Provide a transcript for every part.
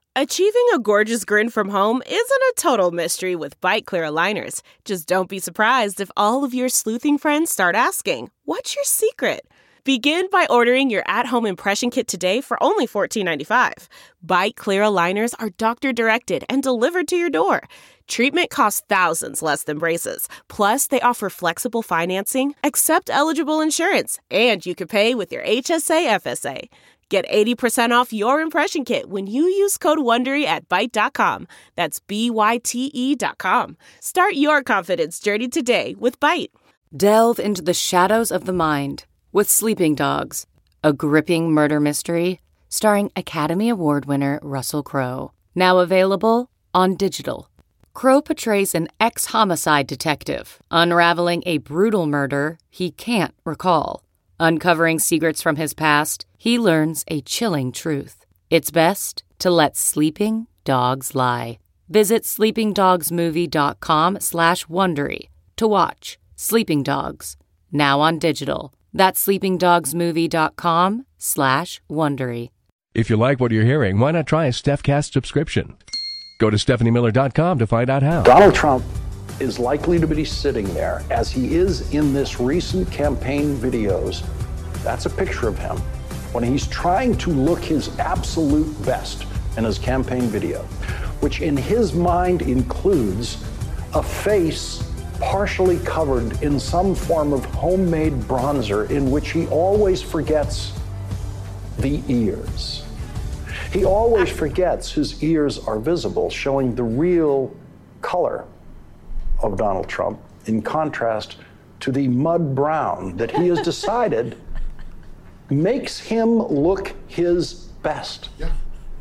Achieving a gorgeous grin from home isn't a total mystery with Byte Clear aligners. Just don't be surprised if all of your sleuthing friends start asking, "What's your secret?" Begin by ordering your at-home impression kit today for only $14.95. Byte Clear aligners are doctor-directed and delivered to your door. Treatment costs thousands less than braces. Plus, they offer flexible financing, accept eligible insurance, and you can pay with your HSA FSA. Get 80% off your impression kit when you use code WONDERY at Byte.com. That's BYTE.com. Start your confidence journey today with Byte. Delve into the shadows of the mind with Sleeping Dogs, a gripping murder mystery starring Academy Award winner Russell Crowe. Now available on digital. Crowe portrays an ex-homicide detective unraveling a brutal murder he can't recall. Uncovering secrets from his past, he learns a chilling truth. It's best to let sleeping dogs lie. Visit sleepingdogsmovie.com/Wondery to watch Sleeping Dogs, now on digital. That's sleepingdogsmovie.com/Wondery. If you like what you're hearing, why not try a StephCast subscription? Go to StephanieMiller.com to find out how. Donald Trump is likely to be sitting there as he is in this recent campaign videos. That's a picture of him when he's trying to look his absolute best in his campaign video, which in his mind includes a face partially covered in some form of homemade bronzer in which he always forgets the ears. He always forgets his ears are visible, showing the real color of Donald Trump in contrast to the mud brown that he has decided makes him look his best. Yeah.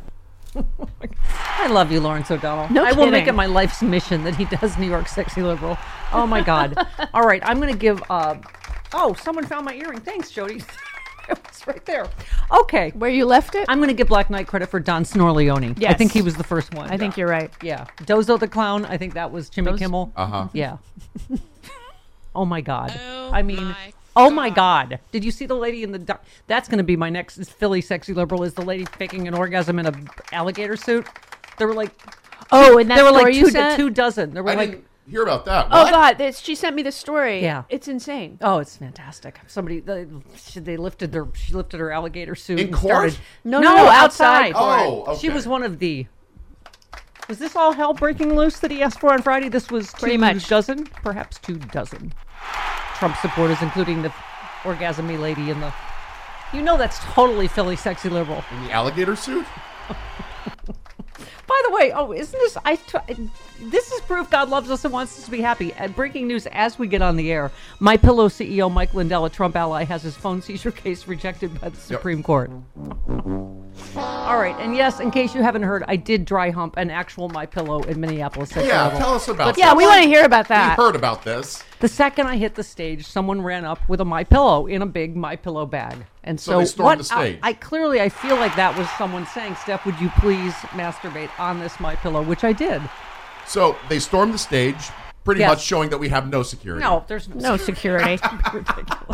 I love you, Lawrence O'Donnell. No I will kidding. make it my life's mission that he does New York Sexy Liberal. Oh, my God. All right, I'm going to give... oh, someone found my earring. Thanks, Jody. It was right there. Okay. Where you left it? I'm going to give Black Knight credit for Don Snorleone. Yes. I think he was the first one. I think you're right. Yeah. Dozo the Clown, I think that was Jimmy Kimmel. Uh-huh. Yeah. Oh, my God. My oh, my God. Did you see the lady in the... That's going to be my next Philly Sexy Liberal, is the lady faking an orgasm in a alligator suit. There were like... Oh, and that there were story like you sent? 2 dozen. There were I like... didn't hear about that. Oh, What? God. She sent me the story. Yeah. It's insane. Oh, it's fantastic. She lifted her alligator suit In and court? started. No, outside. Oh, okay. She was one of the... Was this all hell breaking loose that he asked for on Friday? This was Pretty 2 much. dozen? Perhaps 2 dozen. Trump supporters, including the orgasm-y lady in the... You know that's totally Philly Sexy Liberal. In the alligator suit? By the way, isn't this... this is proof God loves us and wants us to be happy. Breaking news as we get on the air. MyPillow CEO Mike Lindell, a Trump ally, has his phone seizure case rejected by the Supreme Court. All right, and yes, in case you haven't heard, I did dry hump an actual MyPillow in Minneapolis. Yeah, tell us about that. Yeah, we want to hear about that. We heard about this. The second I hit the stage, someone ran up with a MyPillow in a big MyPillow bag. And So they stormed the stage. I feel like that was someone saying, Steph, would you please masturbate on this MyPillow, which I did. So they stormed the stage, pretty Yes. much showing that we have no security. No, there's No security. ridiculous.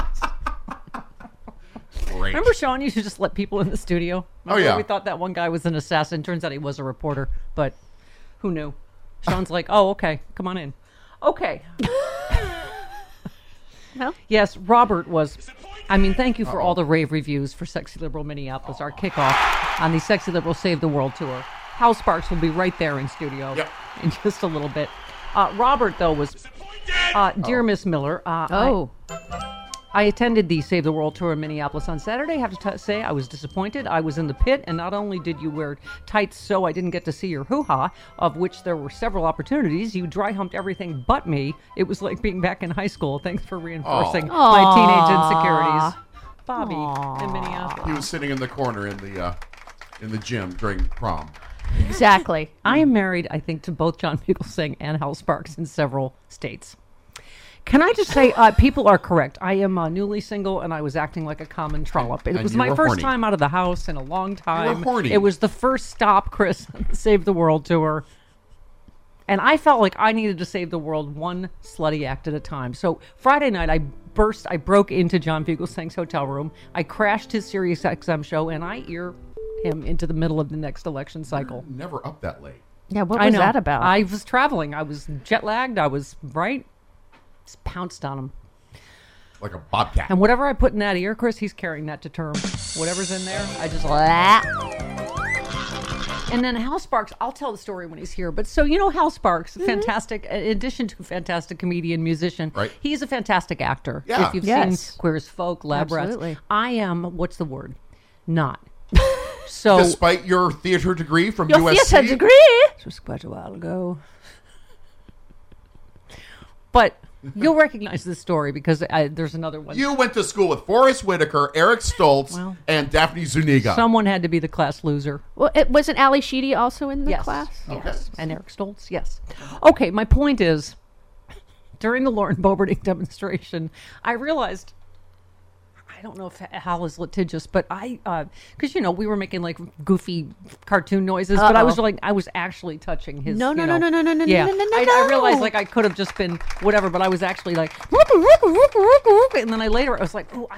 Great. Remember Sean used to just let people in the studio? Remember yeah. We thought that one guy was an assassin. Turns out he was a reporter, but who knew? Sean's like, oh, okay, come on in. Okay. No? Yes, Robert was... thank you for all the rave reviews for Sexy Liberal Minneapolis, our kickoff on the Sexy Liberal Save the World Tour. Hal Sparks will be right there in studio in just a little bit. Robert, though, was... Dear Miss Miller, I attended the Save the World Tour in Minneapolis on Saturday. I have to say I was disappointed. I was in the pit, and not only did you wear tights so I didn't get to see your hoo-ha, of which there were several opportunities, you dry-humped everything but me. It was like being back in high school. Thanks for reinforcing my teenage insecurities. Bobby in Minneapolis. He was sitting in the corner in the gym during prom. Exactly. I am married, I think, to both John Fugelsang and Hal Sparks in several states. Can I just say, people are correct. I am newly single, and I was acting like a common trollop. It And was you my were first horny. time out of the house in a long time. horny. It was the first stop, Chris, on the Save the World Tour. And I felt like I needed to save the world one slutty act at a time. So Friday night, I broke into John Fugelsang's hotel room. I crashed his Sirius XM show, and I him into the middle of the next election cycle. Never up that late. Yeah, what I was know. that about? I was traveling. I was jet lagged. I was just pounced on him. Like a bobcat. And whatever I put in that ear, Chris, he's carrying that to term. Whatever's in there, I just. And then Hal Sparks, I'll tell the story when he's here. But so, Hal Sparks, fantastic, in addition to a fantastic comedian, musician, right. He's a fantastic actor. Yeah. If you've Yes. seen Queer as Folk, Lab Rats. Absolutely. I am, what's the word? Not. So, Despite your theater degree from Your USC. theater degree? it was quite a while ago. But you'll recognize this story because there's another one. You went to school with Forrest Whitaker, Eric Stoltz, Well, and Daphne Zuniga. Someone had to be the class loser. Well, wasn't Ali Sheedy also in the Yes. class? Yes. And Eric Stoltz, yes. Okay, my point is, during the Lauren Boeberding demonstration, I realized, I don't know if Hal is litigious, but because, we were making like goofy cartoon noises, but I was actually touching his. No, yeah. I realized like I could have just been whatever, but I was actually like, and then I was like, oh,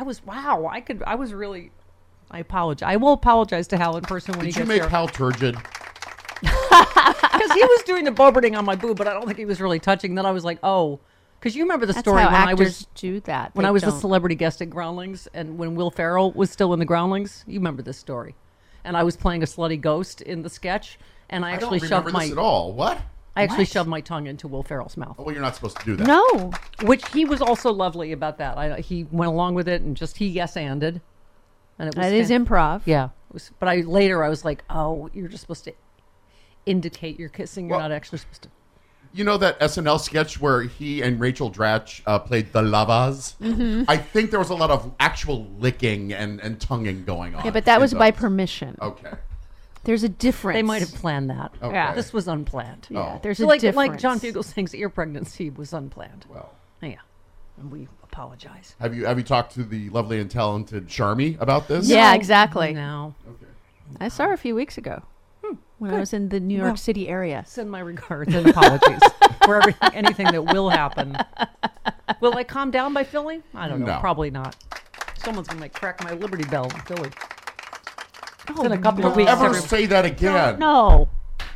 I apologize. I will apologize to Hal in person when he Did you gets make here. Hal turgid? Because he was doing the Boeberding on my boob, but I don't think he was really touching. Then I was like, oh, because you remember the That's story how when actors do that. when They I was the don't. celebrity guest at Groundlings, and when Will Ferrell was still in the Groundlings. You remember this story? And I was playing a slutty ghost in the sketch, and I actually don't remember shoved this at all. What? I actually shoved my tongue into Will Ferrell's mouth, Oh, well, you're not supposed to do that. No. which he was also lovely about that. He went along with it and just he yes-anded, and it was That is improv. yeah. It was, but I was like, oh, you're just supposed to indicate you're kissing. You're Well, not actually supposed to. You know that SNL sketch where he and Rachel Dratch played the Lovas? Mm-hmm. I think there was a lot of actual licking and tonguing going on. Yeah, but that was by those. permission. Okay. There's a difference. They might have planned that. Okay. Yeah. This was unplanned. Yeah, Oh. there's So a like difference. John Fugelsang's ear pregnancy was unplanned. Well, Yeah, and we apologize. have you talked to the lovely and talented Charmy about this? Yeah, exactly. No, Okay. I saw her a few weeks ago when I was in the New York City area. send my regards and apologies for anything that will happen. Will I calm down by Philly? I don't know. No. Probably not. Someone's gonna crack my Liberty Bell in Philly. Oh, in a couple of Don't weeks. ever say that again. No.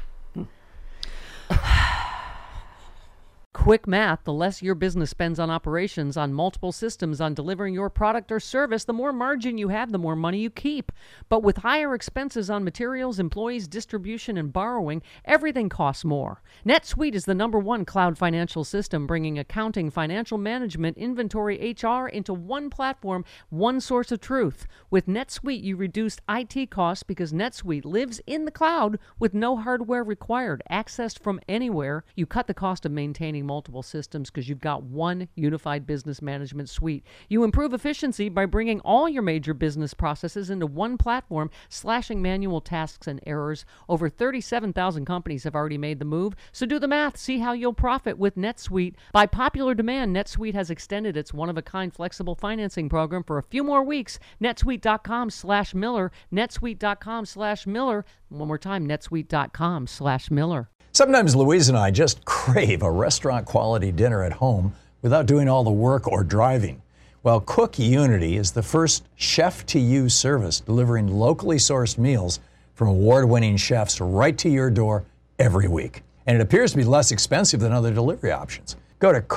Quick math, the less your business spends on operations, on multiple systems, on delivering your product or service, the more margin you have, the more money you keep. But with higher expenses on materials, employees, distribution, and borrowing, everything costs more. NetSuite is the #1 cloud financial system, bringing accounting, financial management, inventory, HR into one platform, one source of truth. With NetSuite, you reduce IT costs because NetSuite lives in the cloud with no hardware required, accessed from anywhere. You cut the cost of maintaining multiple systems because you've got one unified business management suite. You improve efficiency by bringing all your major business processes into one platform, slashing manual tasks and errors. Over 37,000 companies have already made the move, so do the math. See how you'll profit with NetSuite. By popular demand, NetSuite has extended its one-of-a-kind flexible financing program for a few more weeks. netsuite.com/Miller, netsuite.com/Miller. One more time, netsuite.com/Miller. Sometimes Louise and I just crave a restaurant-quality dinner at home without doing all the work or driving. Well, Cook Unity is the first chef-to-you service delivering locally sourced meals from award-winning chefs right to your door every week. And it appears to be less expensive than other delivery options. Go to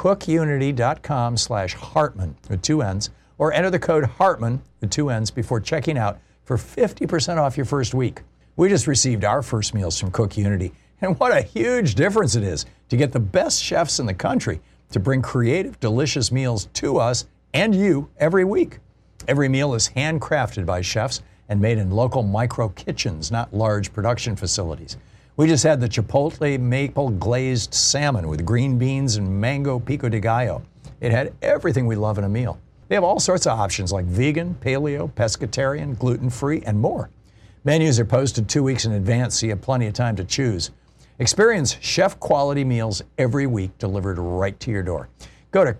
cookunity.com/Hartman with 2 N's or enter the code Hartman with 2 N's before checking out for 50% off your first week. We just received our first meals from Cook Unity. And what a huge difference it is to get the best chefs in the country to bring creative, delicious meals to us and you every week. Every meal is handcrafted by chefs and made in local micro kitchens, not large production facilities. We just had the Chipotle maple glazed salmon with green beans and mango pico de gallo. It had everything we love in a meal. They have all sorts of options like vegan, paleo, pescatarian, gluten-free, and more. Menus are posted 2 weeks in advance, so you have plenty of time to choose. Experience chef-quality meals every week delivered right to your door. Go to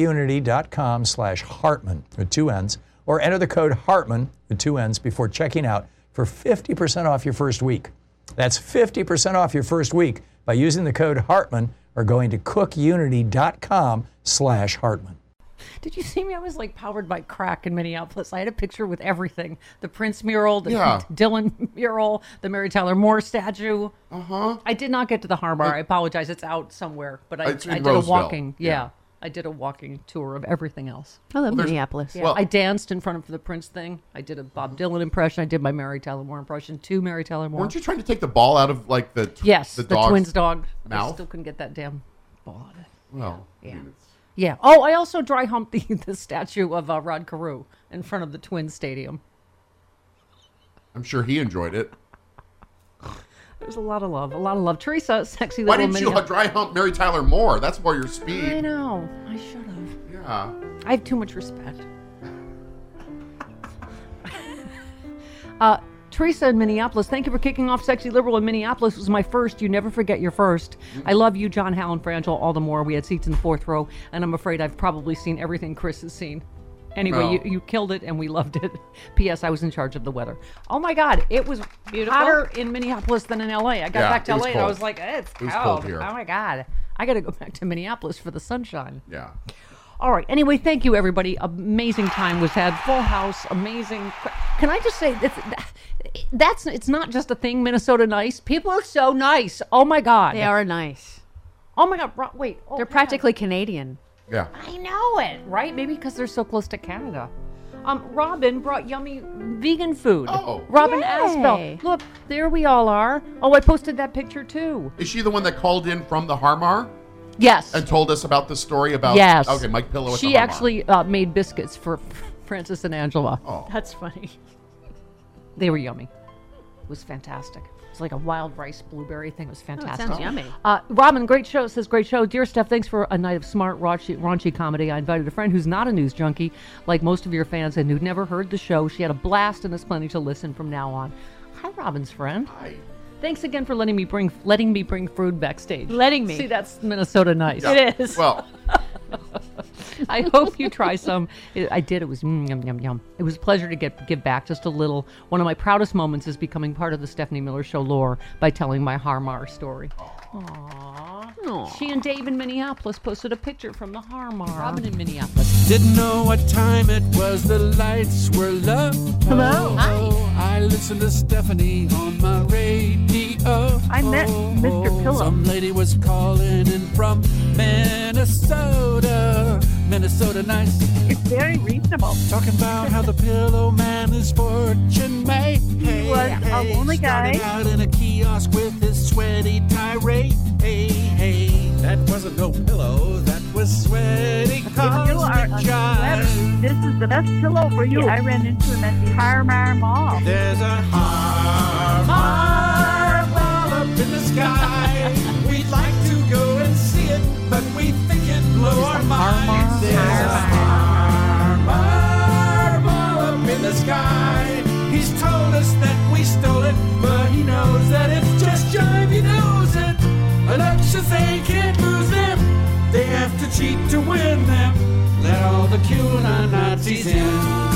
cookunity.com/Hartman with 2 N's or enter the code Hartman with 2 N's before checking out for 50% off your first week. That's 50% off your first week by using the code Hartman or going to cookunity.com/Hartman. Did you see me? I was like powered by crack in Minneapolis. I had a picture with everything. The Prince mural, the Dylan mural, the Mary Tyler Moore statue. Uh-huh. I did not get to the Harmar. I apologize. It's out somewhere. But I did Roseville. a walking. Yeah. I did a walking tour of everything else. I love Minneapolis. Yeah. I danced in front of the Prince thing. I did a Bob Dylan impression. I did my Mary Tyler Moore impression. 2 Mary Tyler Moore. Weren't you trying to take the ball out of like the the twins' dog mouth? I still couldn't get that damn ball out of it. Well, yeah. Yeah. Oh, I also dry humped the statue of Rod Carew in front of the Twins stadium. I'm sure he enjoyed it. There's a lot of love. Teresa, sexy Why little didn't you dry hump Mary Tyler Moore? That's more your speed. I know. I should have. Yeah. I have too much respect. Teresa in Minneapolis, thank you for kicking off Sexy Liberal in Minneapolis. It was my first. You never forget your first. I love you, John Hallen Frangel, all the more. We had seats in the 4th row, and I'm afraid I've probably seen everything Chris has seen. Anyway, you killed it, and we loved it. P.S. I was in charge of the weather. Oh, my God. It was hotter in Minneapolis than in L.A. I got back to L.A., and I was like, it's cold here. Oh, my God. I got to go back to Minneapolis for the sunshine. Yeah. All right. Anyway, thank you, everybody. Amazing time was had. Full house. Amazing. Can I just say, it's not just a thing, Minnesota nice. People are so nice. Oh, my God. They are nice. Oh, my God. Wait. Oh, they're practically Canadian. Yeah. I know it, right? Maybe because they're so close to Canada. Robin brought yummy vegan food. Oh. Robin Yay. Asbell. Look, there we all are. Oh, I posted that picture, too. Is she the one that called in from the Harmar? Yes. And told us about the story about... Yes. Okay, Mike Pillow at She the Harmar. actually made biscuits for Francis and Angela. Oh. That's funny. They were yummy. It was fantastic. It's like a wild rice blueberry thing. It was fantastic. Sounds yummy. Robin, great show. Says, great show. Dear Steph, thanks for a night of smart, raunchy comedy. I invited a friend who's not a news junkie, like most of your fans, and who'd never heard the show. She had a blast and is planning to listen from now on. Hi, Robin's friend. Hi. Thanks again for letting me bring food backstage. Letting me. See, that's Minnesota nice. Yeah. It is. Well... I hope you try some. I did. It was yum, yum, yum. It was a pleasure to give back just a little. One of my proudest moments is becoming part of the Stephanie Miller Show lore by telling my Harmar story. Aww. She and Dave in Minneapolis posted a picture from the Harmar. Robin in Minneapolis. Didn't know what time it was. The lights were low. Hello. Hi. I listened to Stephanie on my radio. I met Mr. Pillow. Some lady was calling in from Minnesota. Minnesota nice. It's very reasonable. Talking about how the Pillow Man is fortune made. He was a lonely guy. Starting out in a kiosk with his sweaty tirade. Hey, that wasn't no pillow. That was sweaty If you are a celebrity, this is the best pillow for you. I ran into him at the Harmar Mall. There's a Harmar Mall up in the sky. We'd like to go and see it, but we think it'd blow our minds. There's a Harmar Mall up in the sky. He's told us that we stole it, but he knows that it's just jive. He knows it. Elections, they can't lose them. They have to cheat to win them. Let all the QAnon Nazis in.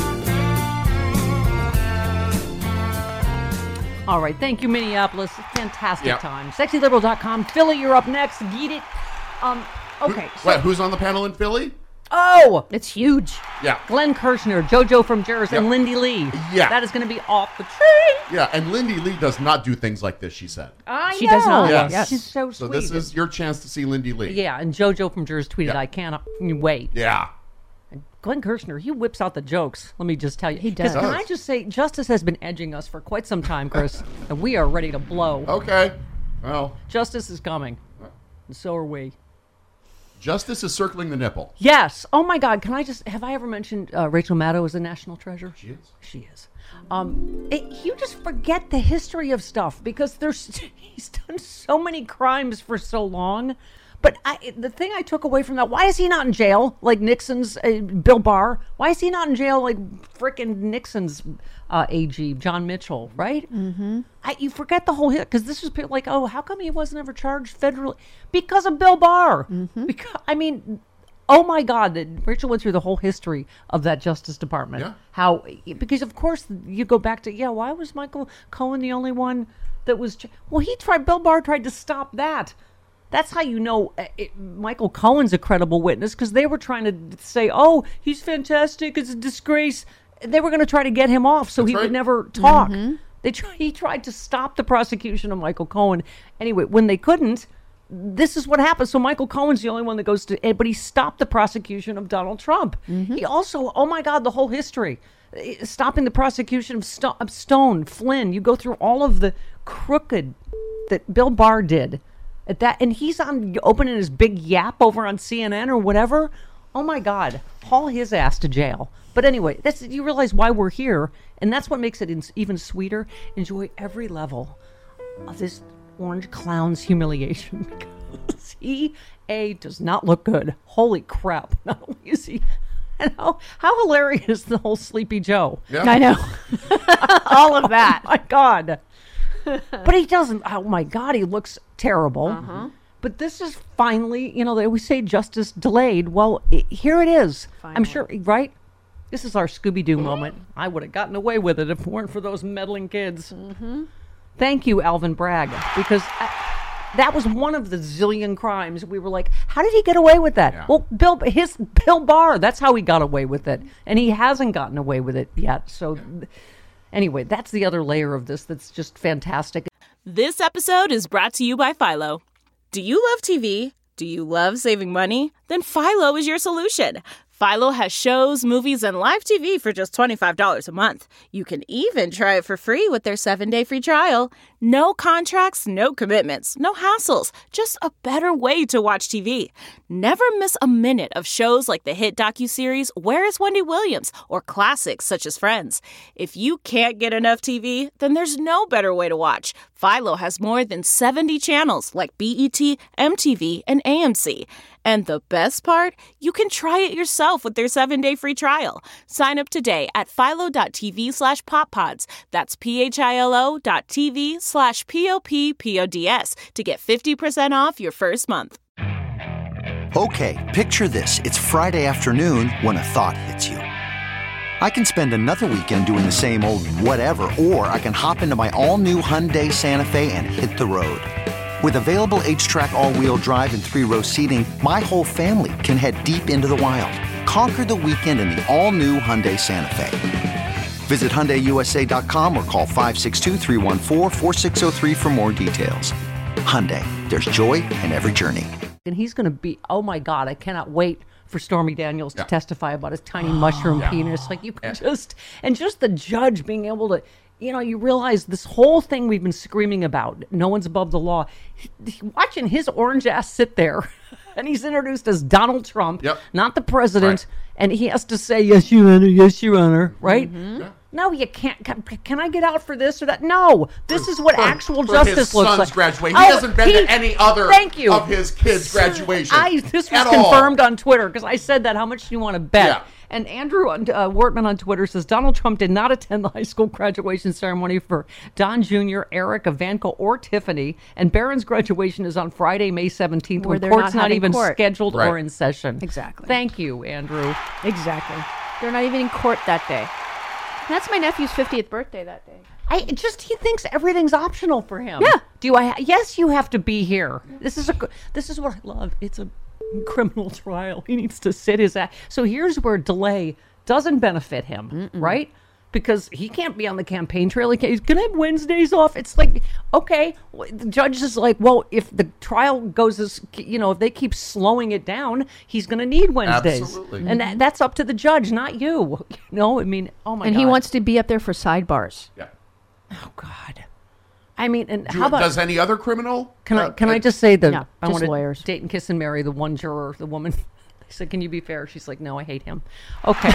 All right. Thank you, Minneapolis. Fantastic time. SexyLiberal.com. Philly, you're up next. Get it. Okay. Who's on the panel in Philly? Oh, it's huge. Yeah. Glenn Kirshner, JoJo from Jersey, and Lindy Lee. Yeah. That is going to be off the chain. Yeah, and Lindy Lee does not do things like this, she said. She does not. Yes. She's so sweet. So this is your chance to see Lindy Lee. Yeah, and JoJo from Jersey tweeted, I can't wait. Yeah. And Glenn Kirshner, he whips out the jokes. Let me just tell you. He does. Can I just say, Justice has been edging us for quite some time, Chris, and we are ready to blow. Okay. Well. Justice is coming. And so are we. Justice is circling the nipple. Yes. Oh, my God. Have I ever mentioned Rachel Maddow is a national treasure? She is. She is. You just forget the history of stuff because he's done so many crimes for so long. But the thing I took away from that, why is he not in jail like Nixon's Bill Barr? Why is he not in jail like frickin' Nixon's AG, John Mitchell, right? Mm-hmm. You forget the whole hit because this was like, oh, how come he wasn't ever charged federally? Because of Bill Barr. Mm-hmm. Oh my God, Rachel went through the whole history of that Justice Department. Yeah. Because of course you go back to, why was Michael Cohen the only one that was, Bill Barr tried to stop that. That's how you know Michael Cohen's a credible witness, because they were trying to say, oh, he's fantastic, it's a disgrace. They were going to try to get him off so he would never talk. He tried to stop the prosecution of Michael Cohen. Anyway, when they couldn't, this is what happened. So Michael Cohen's the only one that goes to, but he stopped the prosecution of Donald Trump. He also, oh my God, the whole history. Stopping the prosecution of Stone, Flynn. You go through all of the crooked that Bill Barr did. At that, and he's on opening his big yap over on CNN or whatever. Oh my God, haul his ass to jail. But anyway, you realize why we're here, and that's what makes it even sweeter. Enjoy every level of this orange clown's humiliation, because he does not look good. Holy crap! Not only is he, and how hilarious the whole Sleepy Joe. Yeah. I know, all of that. Oh my God. But he doesn't. Oh my God, he looks terrible. But this is finally, they always say justice delayed. Well, here it is. Finally. I'm sure, right? This is our Scooby-Doo moment. I would have gotten away with it if it weren't for those meddling kids. Thank you, Alvin Bragg, because that was one of the zillion crimes. We were like, how did he get away with that? Yeah. Well, Bill Barr, that's how he got away with it. And he hasn't gotten away with it yet. So anyway, that's the other layer of this that's just fantastic. This episode is brought to you by Philo. Do you love TV? Do you love saving money? Then Philo is your solution. Philo has shows, movies, and live TV for just $25 a month. You can even try it for free with their 7-day free trial. No contracts, no commitments, no hassles. Just a better way to watch TV. Never miss a minute of shows like the hit docuseries Where is Wendy Williams? Or classics such as Friends. If you can't get enough TV, then there's no better way to watch. Philo has more than 70 channels like BET, MTV, and AMC. And the best part? You can try it yourself with their 7-day free trial. Sign up today at philo.tv/poppods. That's philo.tv/POPPODS to get 50% off your first month. Okay, picture this. It's Friday afternoon when a thought hits you. I can spend another weekend doing the same old whatever, or I can hop into my all-new Hyundai Santa Fe and hit the road. With available H-Track all-wheel drive and 3-row seating, my whole family can head deep into the wild. Conquer the weekend in the all-new Hyundai Santa Fe. Visit HyundaiUSA.com or call 562-314-4603 for more details. Hyundai, there's joy in every journey. And he's going to be, oh my God, I cannot wait for Stormy Daniels to testify about his tiny mushroom penis. Like you can just the judge being able to, you realize this whole thing we've been screaming about, no one's above the law. Watching his orange ass sit there, and he's introduced as Donald Trump, not the president, and he has to say, yes, Your Honor, right? No, you can't. Can I get out for this or that? No, this is what actual justice looks like. Graduation. He hasn't been to any other of his kids' graduation. This was confirmed on Twitter because I said that. How much do you want to bet? Yeah. And Andrew Wortman on Twitter says Donald Trump did not attend the high school graduation ceremony for Don Jr., Eric, Ivanka, or Tiffany. And Barron's graduation is on Friday, May 17th, when court's not even scheduled or in session. Exactly. Thank you, Andrew. Exactly. They're not even in court that day. That's my nephew's 50th birthday that day. He thinks everything's optional for him. Yeah. Yes, you have to be here. This is what I love. It's a criminal trial. He needs to sit his ass. So here's where delay doesn't benefit him, right? Because he can't be on the campaign trail. He's going to have Wednesdays off. It's like, okay, the judge is like, well, if the trial goes as, if they keep slowing it down, he's going to need Wednesdays. Absolutely. And that's up to the judge, not you. Oh my God. And he wants to be up there for sidebars. Yeah. Oh, God. I mean, and how about... Does any other criminal? Can I just say no, I want to lawyers. Date and kiss and marry the one juror, the woman. They said, can you be fair? She's like, no, I hate him. Okay.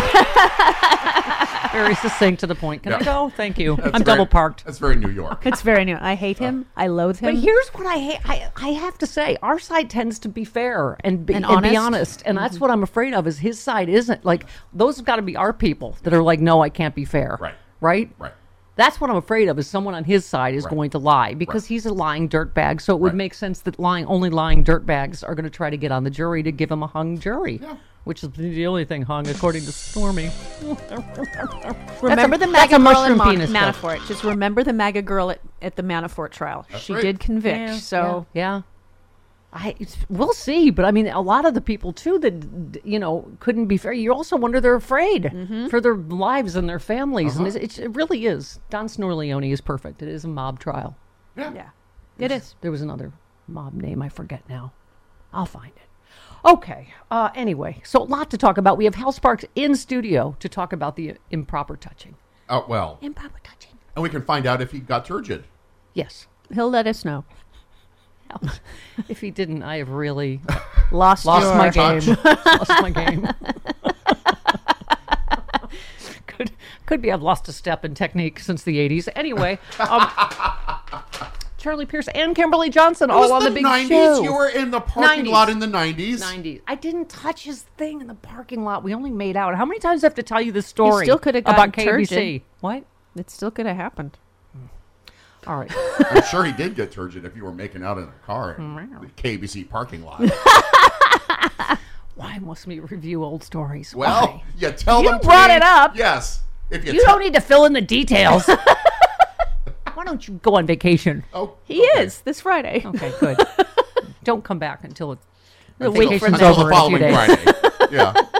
Very succinct to the point. Can I go? Thank you. I'm double parked. That's very New York. It's very New. I hate him. I loathe him. But here's what I hate. I have to say, our side tends to be fair and be honest. And that's what I'm afraid of, is his side isn't. Like, those have got to be our people that are like, no, I can't be fair. Right? That's what I'm afraid of, is someone on his side is going to lie, because he's a lying dirtbag. So it would make sense that only lying dirtbags are going to try to get on the jury to give him a hung jury, which is the only thing hung, according to Stormy. remember the MAGA girl in Manafort. Just remember the MAGA girl at the Manafort trial. She did convict. We'll see, but I mean, a lot of the people too that couldn't be fair. You also wonder they're afraid for their lives and their families, and it really is. Don Snorleone is perfect. It is a mob trial. Yeah, it is. There was another mob name I forget now. I'll find it. Okay. Anyway, so a lot to talk about. We have Hal Sparks in studio to talk about the improper touching. Oh well. Improper touching. And we can find out if he got turgid. Yes, he'll let us know. If he didn't, I have really lost my game. Lost my game. Could be I've lost a step in technique since the 80s. Anyway, Charlie Pierce and Kimberly Johnson all on the big 90s. show. You were in the parking lot in the 90s. 90s. I didn't touch his thing in the parking lot. We only made out. How many times do I have to tell you this story? You still could have about gotten KBC. turgid. What? It still could have happened. All right. I'm sure he did get turgid if you were making out in a car in the KBC parking lot. Why must we review old stories? Well, Why? you tell them. You brought it up. Yes. If you don't need to fill in the details. Why don't you go on vacation? Oh, he is this Friday. Okay, good. Don't come back until the week vacation's from over the following in a few days. Friday. Yeah.